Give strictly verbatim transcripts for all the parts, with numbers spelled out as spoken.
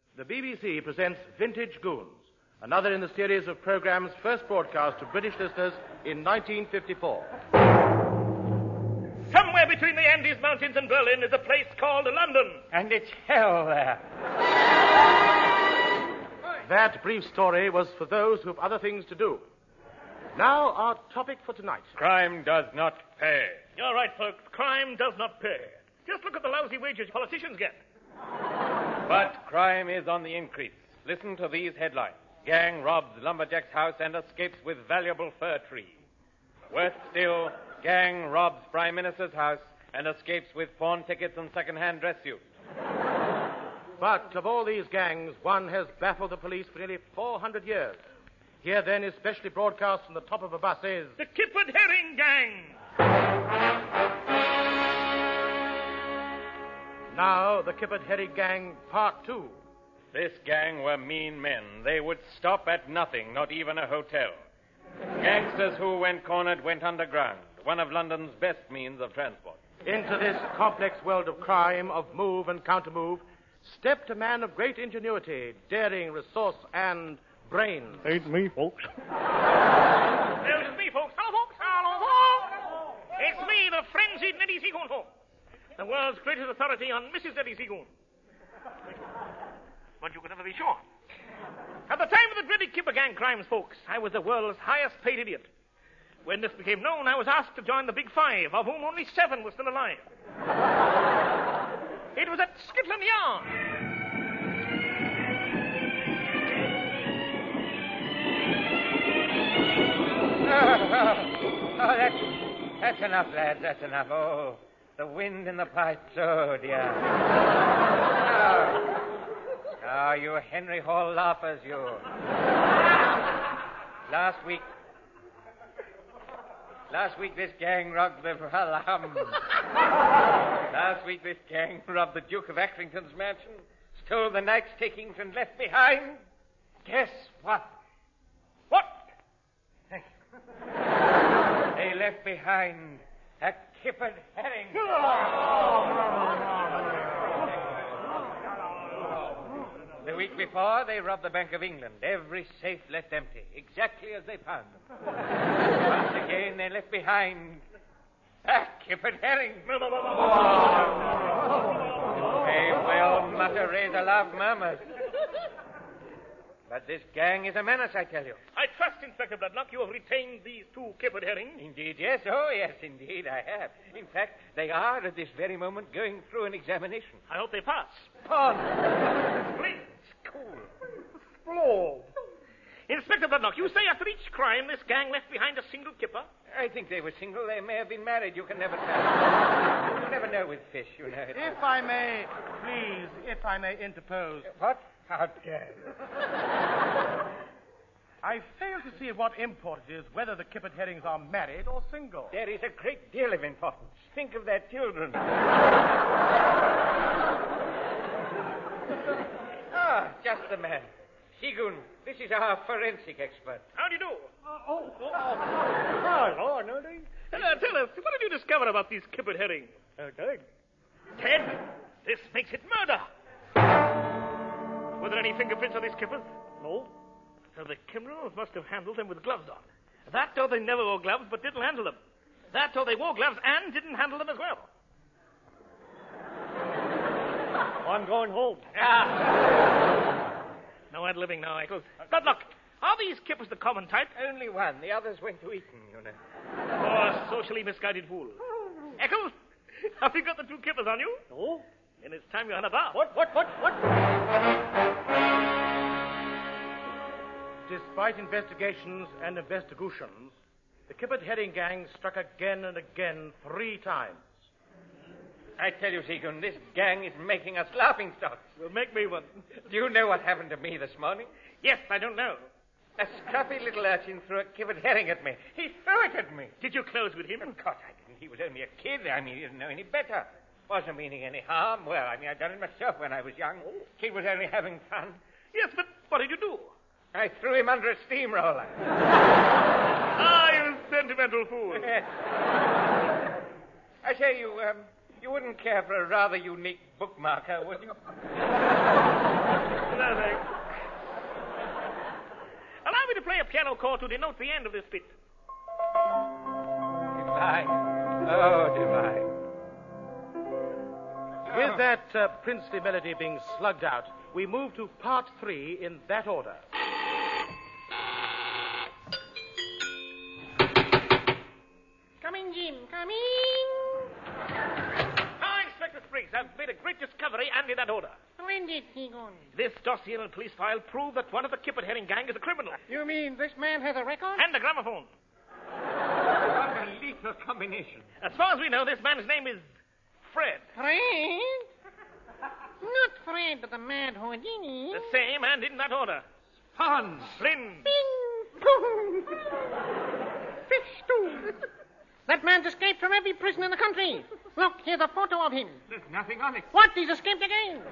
The B B C presents Vintage Goons, another in the series of programs first broadcast to British listeners in nineteen fifty-four. Somewhere between the Andes Mountains and Berlin is a place called London. And it's hell there. That brief story was for those who have other things to do. Now, our topic for tonight. Crime does not pay. You're right, folks. Crime does not pay. Just look at the lousy wages politicians get. But crime is on the increase. Listen to these headlines. Gang robs lumberjack's house and escapes with valuable fir tree. Worse still, gang robs Prime Minister's house and escapes with pawn tickets and second-hand dress suits. But of all these gangs, one has baffled the police for nearly four hundred years. Here, then, is specially broadcast from the top of a bus is... The Kippered Herring Gang! Now, the Kippered Herring Gang, Part Two. This gang were mean men. They would stop at nothing, not even a hotel. Gangsters who, when cornered, went underground, one of London's best means of transport. Into this complex world of crime, of move and counter-move, stepped a man of great ingenuity, daring, resource, and brains. Ain't me, folks. Well, it's me, folks. Hello, folks. Hello, folks. It's me, the frenzied Neddy Seagoon, folks. The world's greatest authority on Missus Neddy Seagoon. But you could never be sure. At the time of the dreaded Kipper Gang crimes, folks, I was the world's highest paid idiot. When this became known, I was asked to join the Big Five, of whom only seven were still alive. It was at Scotland Yard. Oh, oh, oh, that's, that's enough, lads, that's enough. Oh, the wind in the pipes, oh, dear. Oh, oh you Henry Hall laughers, you. Last week, last week this gang robbed the... Um, last week this gang robbed the Duke of Accrington's mansion, stole the knight's takings and left behind... Guess what? What? They left behind a kippered herring. The week before, they robbed the Bank of England. Every safe left empty, exactly as they found them. Once again, they left behind a kippered herring. They well mutter, raise a laugh, murmurs. But this gang is a menace, I tell you. I trust, Inspector Bloodlock, you have retained these two Kippered herrings. Indeed, yes. Oh, yes, indeed, I have. In fact, they are, at this very moment, going through an examination. I hope they pass. On. Please. Cool. Explode. Inspector Bloodlock, you say after each crime this gang left behind a single kipper? I think they were single. They may have been married. You can never tell. You never know with fish, you know. If I may, please, if I may interpose. What? How dare you? I fail to see of what import it is whether the Kippered herrings are married or single. There is a great deal of importance. Think of their children. Ah, just the man. Seagoon, this is our forensic expert. How do you do? Uh, oh, oh, oh, oh, no, they... Uh, tell us, what did you discover about these Kippered herrings? Uh, dead. Dead? This makes it murder. Were there any fingerprints on these kippers? No. So the criminals must have handled them with gloves on. That or they never wore gloves but didn't handle them. That or they wore gloves and didn't handle them as well. I'm going home. Ah. No ad living now, Eccles. But look, are these kippers the common type? Only one. The others went to Eton, you know. Oh, socially misguided fool. Eccles, have you got the two kippers on you? No. Then it's time you had a bath. What, what, what, what? Despite investigations and investigations, the Kippered herring gang struck again and again three times. I tell you, Seagoon, this gang is making us laughing stocks. Well, make me one. Do you know what happened to me this morning? Yes, I don't know. A scruffy little urchin threw a Kippered herring at me. He threw it at me. Did you close with him? Of course I didn't. He was only a kid. I mean, he didn't know any better. Wasn't meaning any harm. Well, I mean, I'd done it myself when I was young. Kid was only having fun. Yes, but what did you do? I threw him under a steamroller. Ah, you sentimental fool. I say, you, um, you wouldn't care for a rather unique bookmarker, would you? no, thanks. Allow me to play a piano chord to denote the end of this bit. Divine. Oh, divine. With that uh, princely melody being slugged out, we move to part three in that order. Come in, Jim. Come in. Now, Inspector Spriggs, I've made a great discovery and in that order. Splendid, Seagoon. This dossier and police file prove that one of the Kipper Herring gang is a criminal. You mean this man has a record? And a gramophone. What a lethal combination. As far as we know, this man's name is Fred. Fred? Not Fred, but the Mad Houdini. The same and in that order. Fun. Flynn. Bing, boom. Fish, too. That man's escaped from every prison in the country. Look, here's a photo of him. There's nothing on it. What? He's escaped again.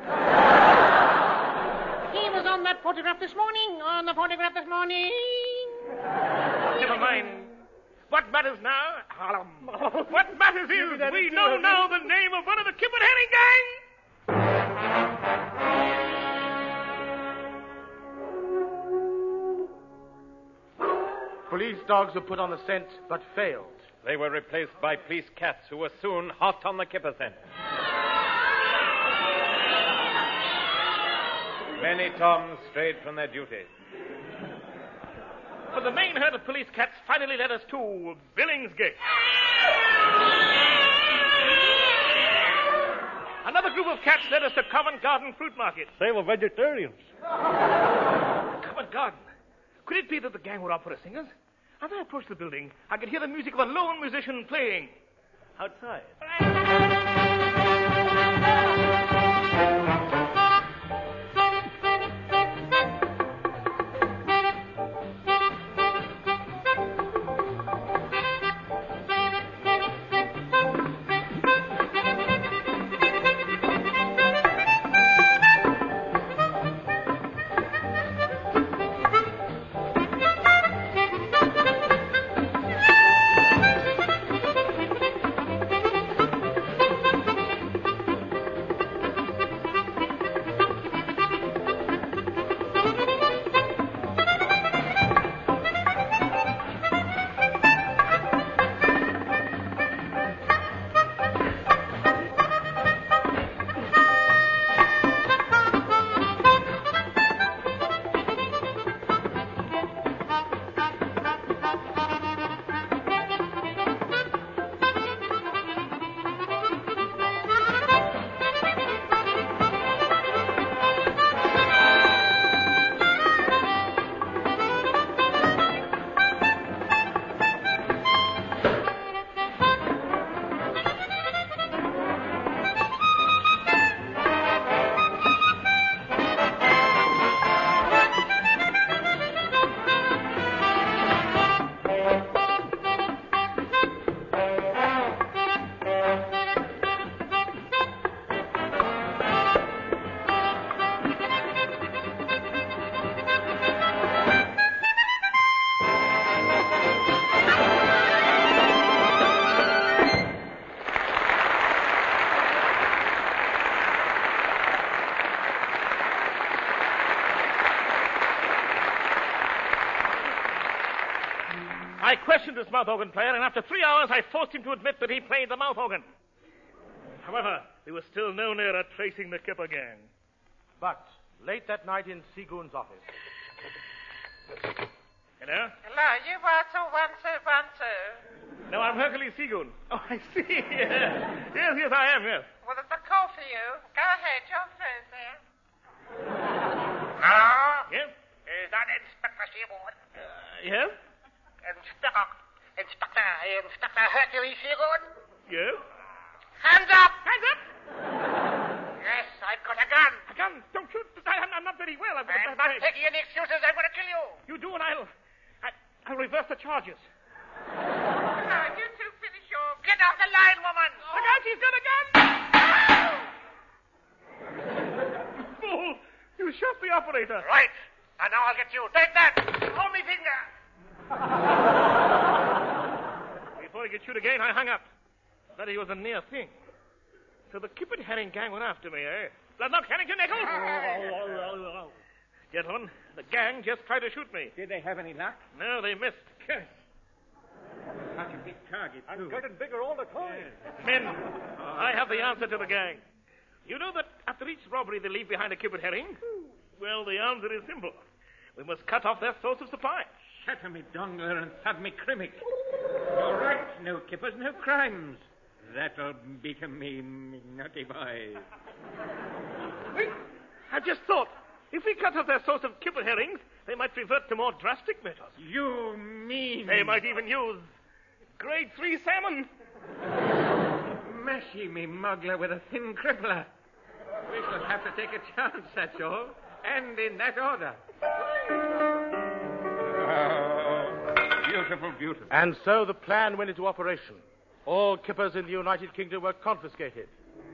He was on that photograph this morning. On the photograph this morning. Never mind. What matters now? What matters is we know now the name of one of the Kipper Herring gang. Police dogs were put on the scent, but failed. They were replaced by police cats who were soon hot on the Kipper scent. Many Toms strayed from their duties. But the main herd of police cats finally led us to Billingsgate. Another group of cats led us to Covent Garden Fruit Market. They were vegetarians. Covent Garden. Could it be that the gang were opera singers? As I approached the building, I could hear the music of a lone musician playing outside. I questioned this mouth organ player, and after three hours, I forced him to admit that he played the mouth organ. However, we were still no nearer tracing the Kipper gang. But late that night in Seagoon's office. Hello? Hello, you want to one, two, one, two. No, I'm Hercules Seagoon. Oh, I see. yes, yes, I am, yes. Well, there's a call for you. Go ahead, your phone there. Hello? Yes? Is that Inspector Seagoon? Uh, yes? Inspector, Inspector, Inspector Hercules Seagoon? Yes? Hands up! Hands up! Yes, I've got a gun. A gun! Don't shoot! I, I'm, I'm not very well. I've got I'm a not bad taking any excuses. I'm going to kill you. You do, and I'll... I, I'll reverse the charges. Now, you two finish your... Get off the line, woman! Look out, she's got a gun! Fool! You shot the operator. Right. And now I'll get you. Take that. Hold me finger. Before he could shoot again, I hung up. That he was a near thing. So the Kipper Herring gang went after me, eh? Bloodlock, Harrington, Nichols? Gentlemen, the gang just tried to shoot me. Did they have any luck? No, they missed. Curse. Such a big target, too. I'm getting bigger all the time. Men, I have the answer to the gang. You know that after each robbery they leave behind a kippered herring? Well, the answer is simple. We must cut off their source of supply. Shatter me dongler and thud me crimmick. All right, no kippers, no crimes. That'll beacon me, me naughty boy. Wait, I've just thought. If we cut off their source of kippered herrings, they might revert to more drastic measures. You mean... They might even use grade three salmon. Mashy me muggler with a thin crippler. We shall have to take a chance, that's all. And in that order. Oh, beautiful, beautiful. And so the plan went into operation. All kippers in the United Kingdom were confiscated.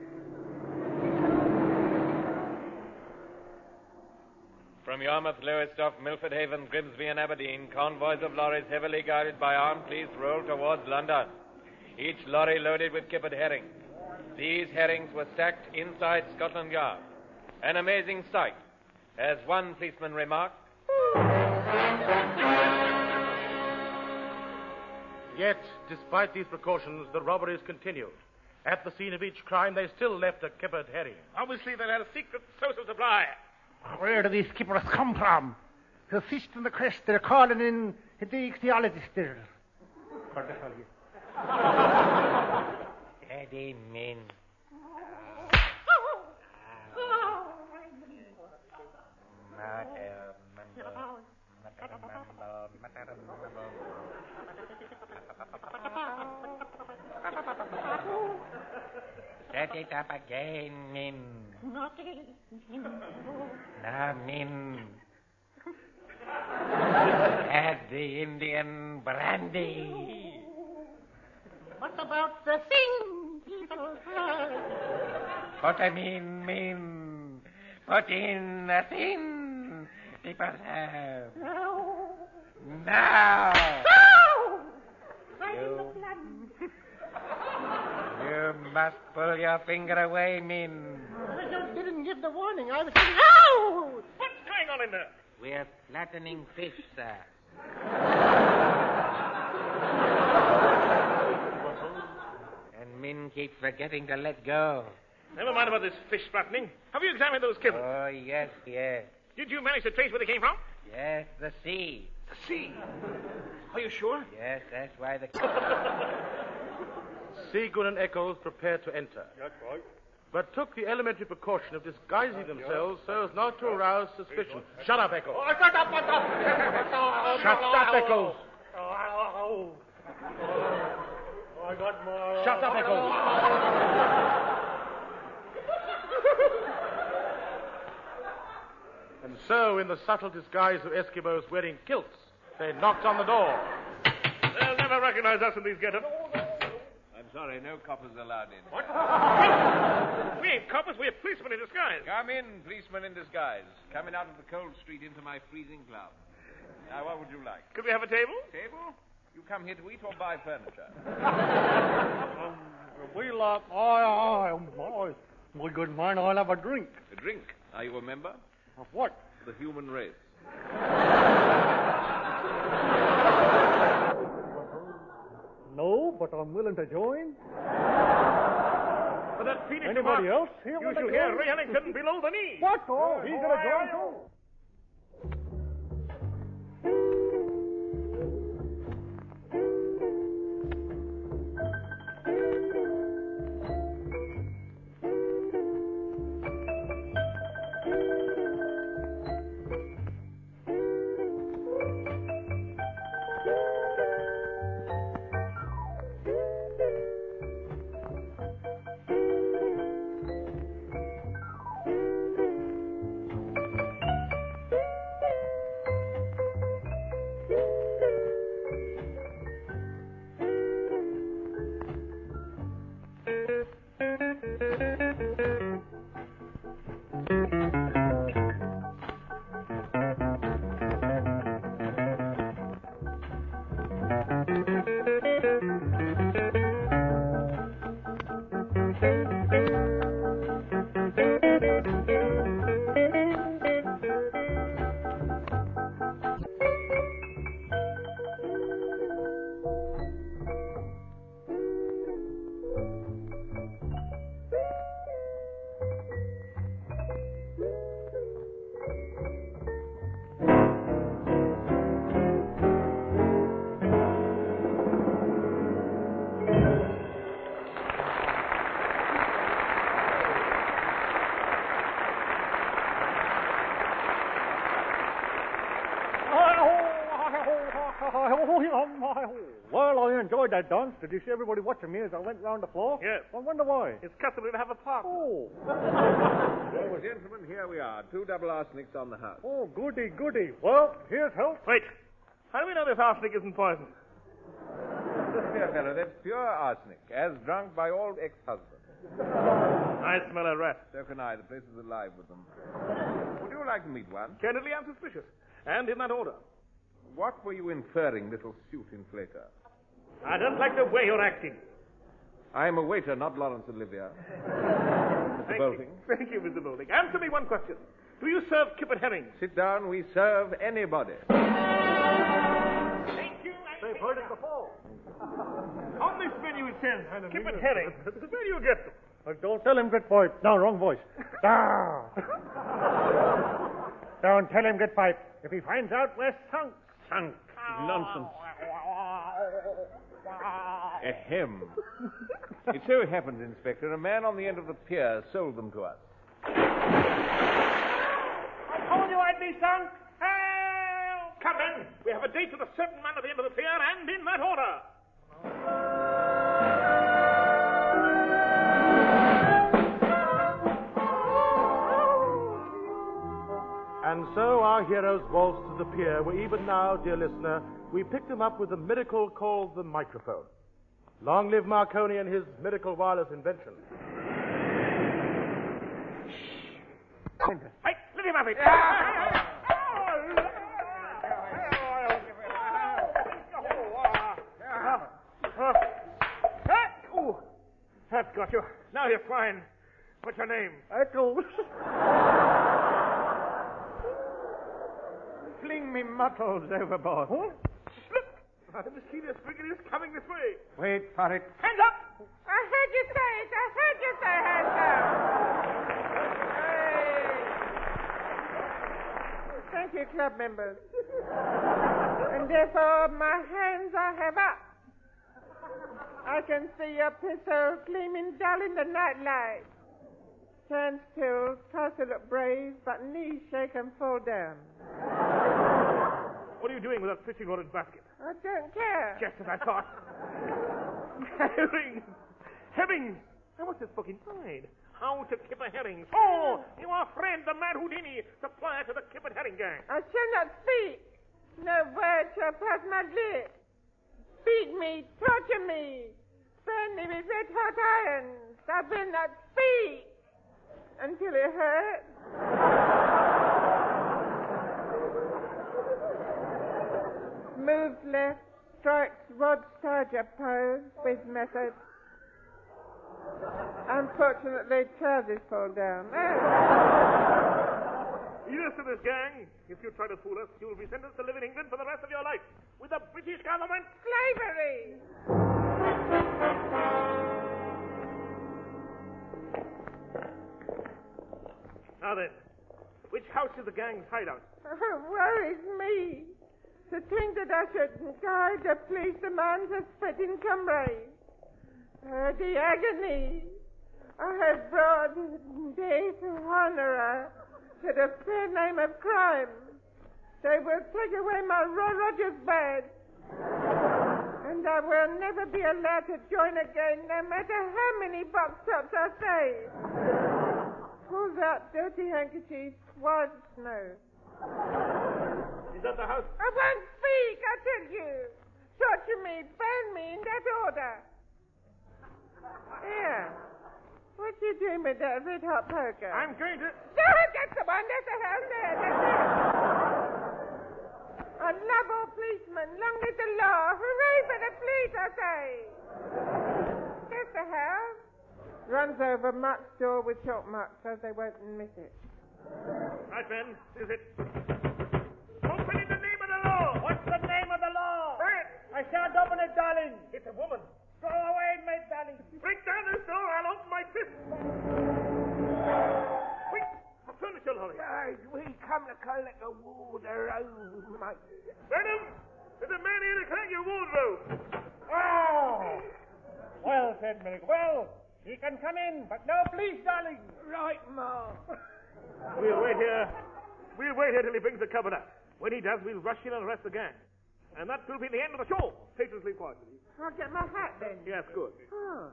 From Yarmouth, Lowestoft, Milford Haven, Grimsby, and Aberdeen, convoys of lorries heavily guarded by armed police rolled towards London. Each lorry loaded with kippered herrings. These herrings were stacked inside Scotland Yard. An amazing sight. As one policeman remarked, Yet, despite these precautions, the robberies continued. At the scene of each crime, they still left a kippered herring. Obviously, they had a secret source of supply. Where do these skippers come from? The fish and the crest, they're calling in the ichthyologist there. Eddie Min. Set it up again, Min. Now, Min. Add the Indian brandy. What about the thing people have? Put him in, Min. Put in the thing people have. No. Now. No! Right in You- the blood. You must pull your finger away, Min. I just didn't give the warning. I was saying, no! What's going on in there? We're flattening fish, sir. And Min keeps forgetting to let go. Never mind about this fish flattening. Have you examined those kippers? Oh, yes, yes. Did you manage to trace where they came from? Yes, the sea. The sea. Are you sure? Yes, that's why the... Seagoon and Eccles prepared to enter, That's right. but took the elementary precaution of disguising themselves so as not to arouse suspicion. Shut up, Eccles. Oh, shut up, shut up. Shut up, Eccles. Oh, I got more. Shut up, Eccles. And so, in the subtle disguise of Eskimos wearing kilts, they knocked on the door. They'll never recognize us in these get-ups. I'm sorry, no coppers allowed in. What? We ain't coppers, we're policemen in disguise. Come in, policeman in disguise. Coming out of the cold street into my freezing club. Now, what would you like? Could we have a table? Table? You come here to eat or buy furniture? Um, we like, I, I, my, my good man, I'll have a drink. A drink. Are you a member? Of what? The human race. No, but I'm willing to join. For that Phoenix Anybody remark, else here You want to shall hear join? Ray Hennington below the knee. What? Oh, he's gonna join too. enjoyed that dance. Did you see everybody watching me as I went round the floor? Yes. I wonder why. It's customary to have a partner. Oh. Well, gentlemen, here we are. Two double arsenics on the house. Oh, goody, goody. Well, here's health. Wait. How do we know this arsenic isn't poison? Listen here, fellow, that's pure arsenic, as drunk by all ex-husbands. I smell a rat. So can I. The place is alive with them. Would you like to meet one? Candidly, I'm suspicious. And in that order. What were you inferring, little suit inflator? I don't like the way you're acting. I am a waiter, not Laurence Olivier. Mister Thank Bolting. You. Thank you, Mister Bolting. Answer me one question. Do you serve kippered herrings? Sit down. We serve anybody. Thank you. They've heard it before. On this menu it says kippered herring. Where do you get them? Uh, don't tell him, good pipe. No, wrong voice. Ah. Don't tell him, good pipe. If he finds out, we're sunk. Sunk. Nonsense. Ahem. It so happens, Inspector, a man on the end of the pier sold them to us. I told you I'd be sunk. Help! Come in. We have a date with a certain man at the end of the pier, and in that order. And so our heroes waltzed to the pier, where even now, dear listener, we picked him up with the miracle called the microphone. Long live Marconi and his miracle wireless invention. Hey, let him have it. Oh, that's got you. Now you're fine. What's your name? Eccles. Fling me muttles overboard. Huh? Look! The mysterious frigate is coming this way. Wait for it. Hands up! I heard you say it. I heard you say hands up. Hey. Thank you, club members. And therefore, my hands I have up. I can see your pistol gleaming dull in the nightlight. Turns till, tries to look brave, but knees shake and fall down. What are you doing with that fishing rod and basket? I don't care. Just as I thought. Herring! Herring! Now what's this book inside? How to kip a herring. Oh, you are friend, the Mad Houdini, supplier to the kippered herring gang. I shall not speak. No word shall pass my lips. Beat me, torture me, burn me with red hot irons. I will not speak until it hurts. Moves left, strikes Rod Starger pose with method. Unfortunately, trousers fall down. Yes, to this gang. If you try to fool us, you will be sentenced to live in England for the rest of your life with the British government. Slavery! Now then, which house is the gang's hideout? Oh, worries me. To think that I should guide the police among the spitting comrades. Oh, the agony. I have brought death honor to the fair name of crime. They will take away my Roy Rogers badge. And I will never be allowed to join again, no matter how many box tops I save. Pulls out dirty handkerchiefs, wipes snow. Is that the house? I won't speak, I tell you. Torture me, burn me in that order. Here. What you doing with that red hot poker? I'm going to... No, that's the one. That's the house there. That's it. I love all policemen. Long live the law. Hooray for the police, I say. That's the house. Runs over Mark's door with chalk marks so they won't miss it. Right, men. Is it? Open in the name of the law. What's the name of the law? Quiet. I shan't open it, darling. It's a woman. Go away, my darling. Break down this door. I'll open my fist. Quick. A furniture lorry. Guys, we come to collect a wardrobe, mate. Brenham, there's a man here to collect your wardrobe. Oh! Well said, Milk. Well, he can come in, but no police, darling. Right, Ma. We'll wait here. We'll wait here till he brings the cupboard up. When he does, we'll rush in and arrest the gang. And that will be the end of the show. Patrons, leave quietly. I'll get my hat then. Yes, good. Oh.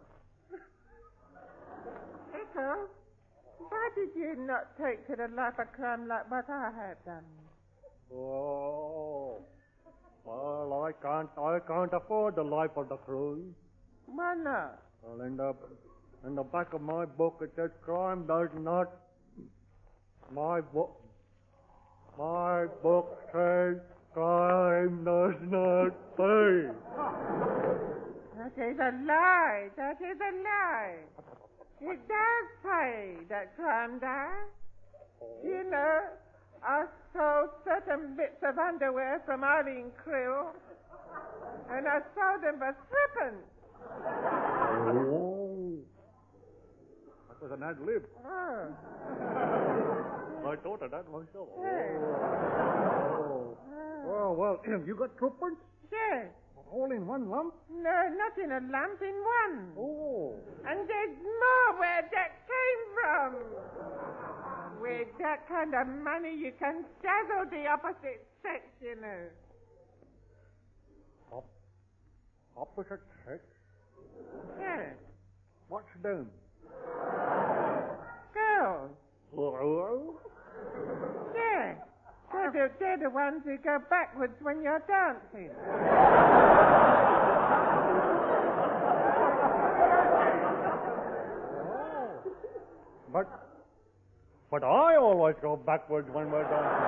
Echo, why did you not take to the life of crime like what I have done? Oh, well, I can't, I can't afford the life of the crew. Why not? Well, in the, in the back of my book it says crime does not. My book, my book says crime does not pay. That is a lie. That is a lie. It does pay that crime does. You know, I sold certain bits of underwear from Eileen Krill, and I sold them for threepence. Oh. That was an ad lib. Oh. I thought of that myself. Yes. Oh. Oh, well, you got threepence? Yes. All in one lump? No, not in a lump, in one. Oh. And there's more where that came from. With that kind of money, you can dazzle the opposite sex, you know. Op- opposite sex? Yes. What's them? Girls. Oh. Yes. They're the, they're the ones who go backwards when you're dancing. But, but I always go backwards when we're dancing.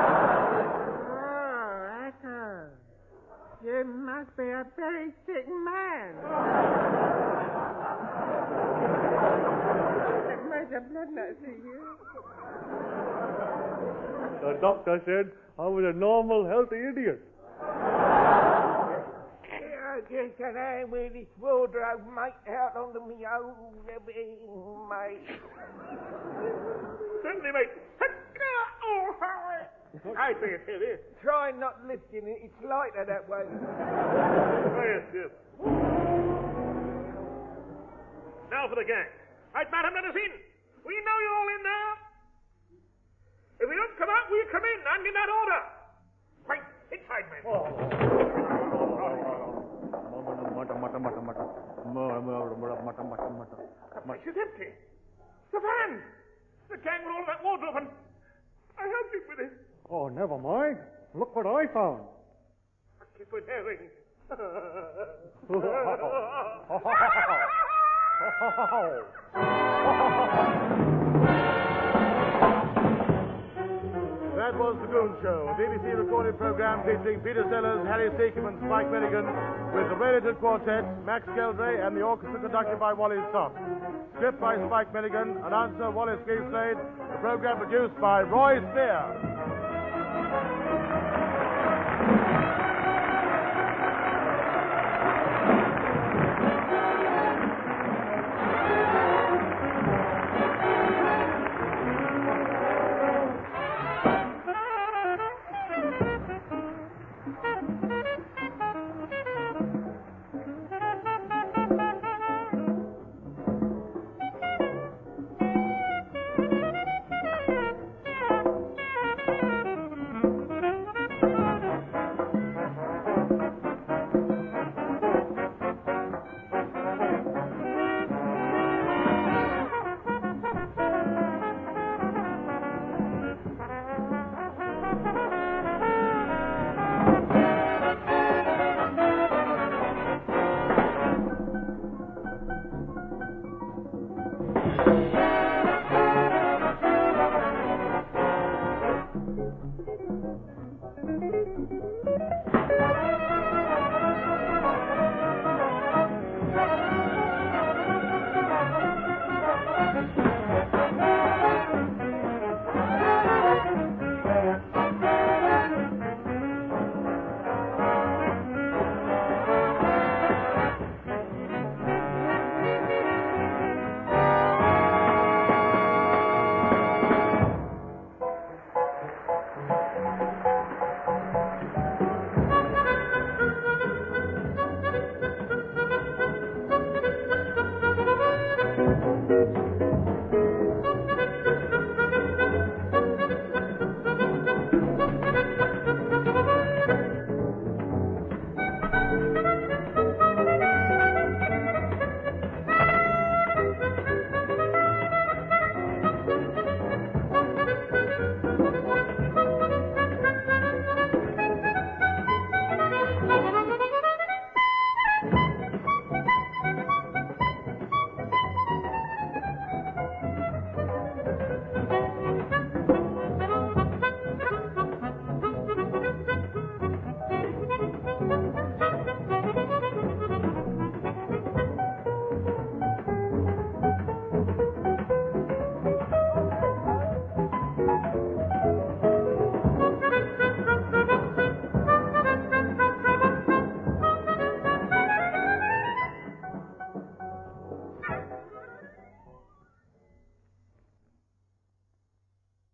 Oh, Echo. You must be a very sick man. That made the blood not see you. The doctor said I was a normal, healthy idiot. I just got out with this wardrobe, mate, out onto me own living, mate. Certainly, mate. Oh, I think it's heavy. Try not lifting it. It's lighter that way. Oh, yes, yes. Now for the gang. Right, madam, let us in. We know you're all in there. If we don't come out, we'll come in, and in that order. Right, inside, men. Oh. The place is empty. The van. The gang with all that wardrobe, and I helped you with it. Oh, never mind. Look what I found. Keep it herring. That was The Goon Show, a B B C recorded program featuring Peter Sellers, Harry Seacombe, and Spike Milligan, with the Radiohead Quartet, Max Geldray, and the orchestra conducted by Wally Stock. Script by Spike Milligan, announcer Wallace Greenslade, the program produced by Roy Spear.